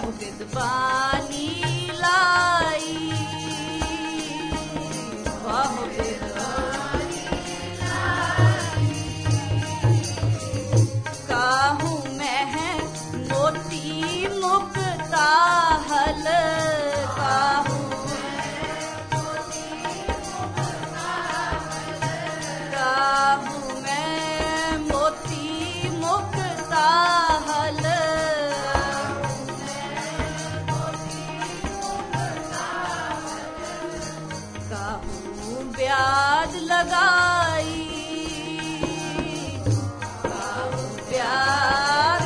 बिदबानी लाई, बहु बिदबानी लाई। काहू मैं मोती मुक्ता हल, काहू मैं मोती मुक्ता हल, काहू ब्याज लगाई, काहू ब्याज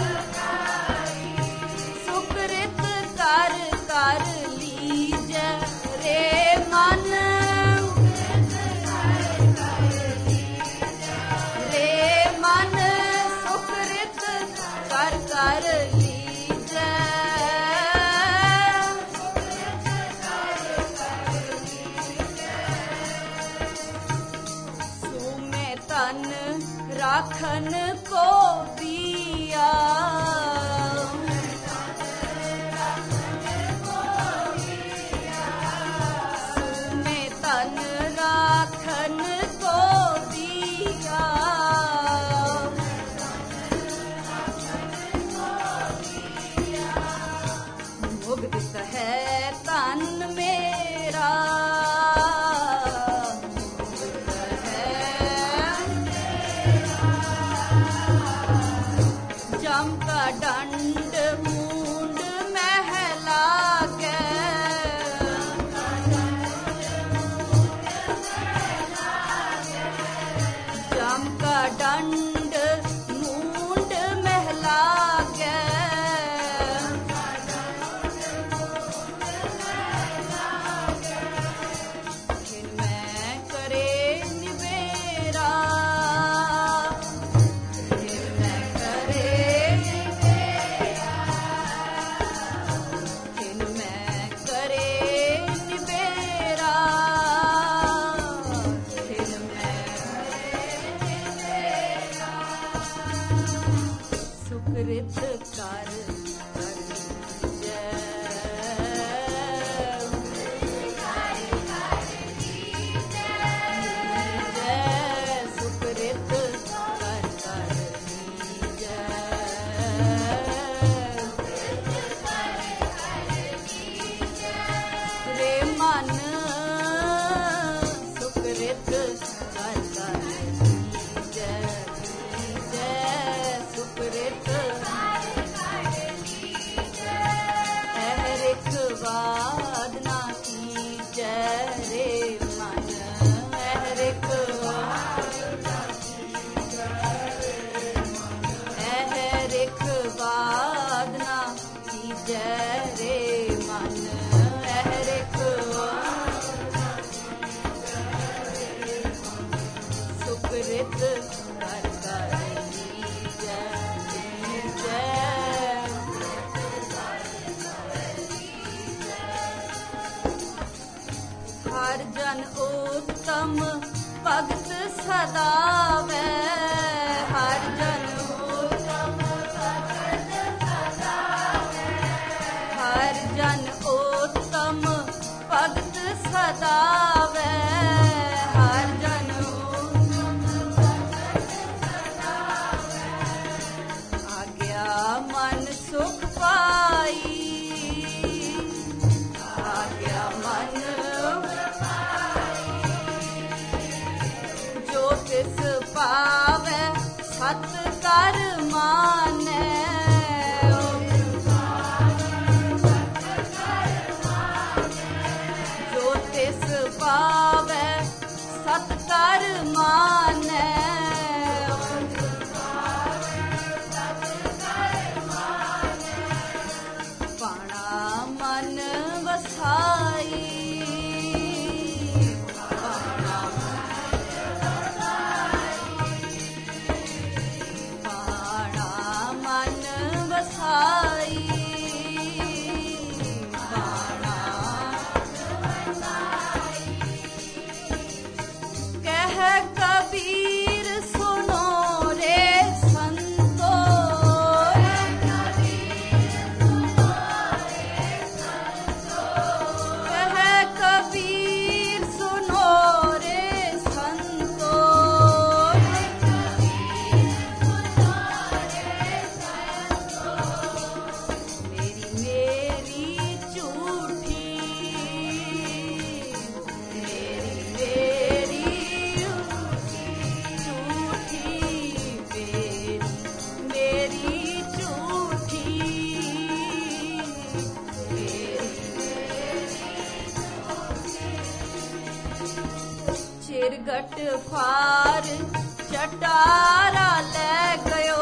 सुकृत कर कर लीजै रे मन, रे मन सुकृत कर कर लीजै, सुमे तन राखन को दिया, सुमे तन राखन को दिया, मुग्ध है तन मेरा, मुग्ध है जम का दंड मूंड महला के, जम का दंड मूंड महला के, खिन मैं करे निबेरा, खिन मैं करे निबेरा, खिन मैं करे निबेरा, खिन मैं सुकृत कर कर लीजै, सुकृत कर कर लीजै, रे मन सुकृत कर कर लीजै, लीजै सुकृत अहरिक वादना कीजै रे मन, अहरिक अहरिक वादना कीजै रे मन, अहरिक सुकृत कर कर लीजै, लीजै हर जन उत्तम भगत सदा वै, हर जन उत्तम भगत सदा वै, हर जन उत्तम भगत सदा वै, हर जन उत्तम भगत सदा वै, आज्ञा मन सुख पाई, आज्ञा मन जो तिस पावै सत कर मानै, जो तिस पावै सत कर मानै, पाणा मन वसाई, पाणा मन वसाई, पाणा कह कबीर सुनो रे संतो, कह कबीर सुनो रे चिरगट फार चटारा ले गयो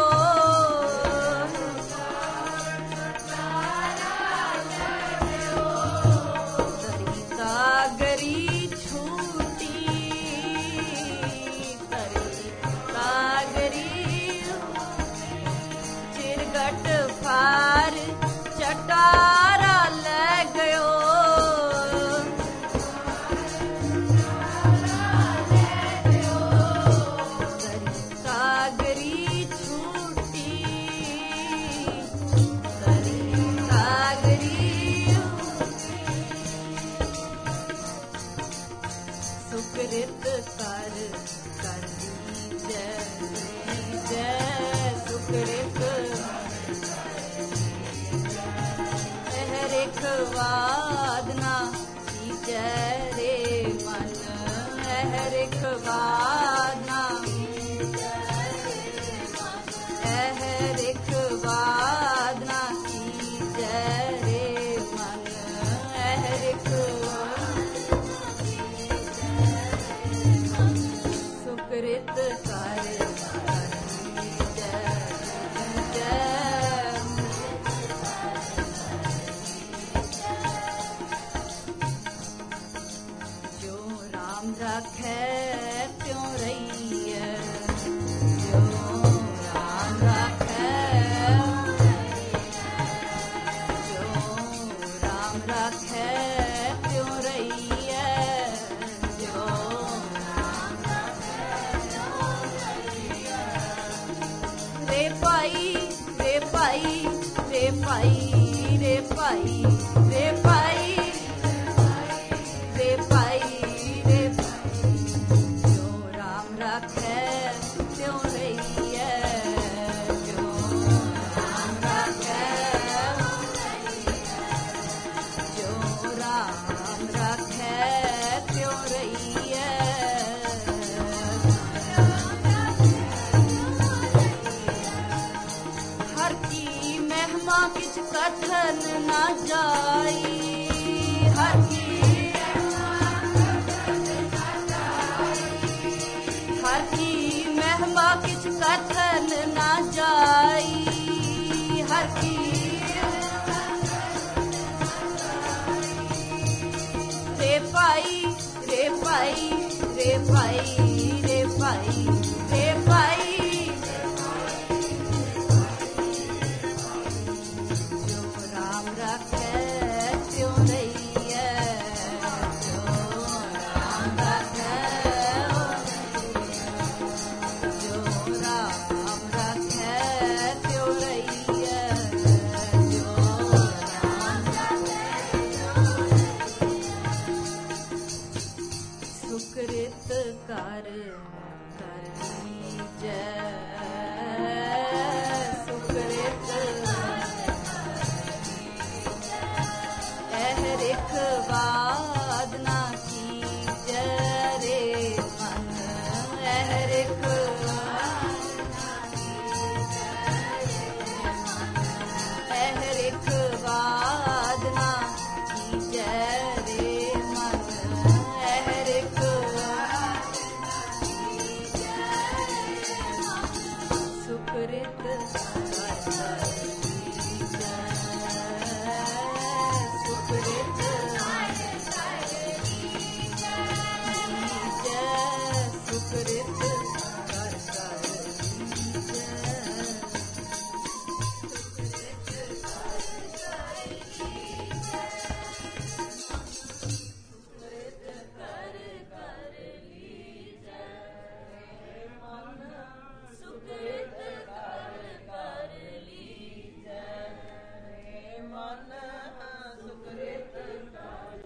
तरी कागरी छूटी तरी कागरी चिरगट फार चटारा ले गयो सुकृत कर सुकृत हरिक वादना जय रे मन हरिक वादना हरिक वादना जय रे मन हरिक सुकृत कर जो राम रखे त्यों रहिए जो राम रखे जो राम रखे त्यों रहिए जो रे पाई रे पाई रे पाई रे पाई रे पाई रे पाई रे जो राम रखे त्यों रहिए जो राम रखे जो राम रखे त्यों रहिए हर की महिमा किछ कथन न जाई हर की महिमा किछ कथन न जाई हर की रे पाई रे पाई रे पाई रे पाई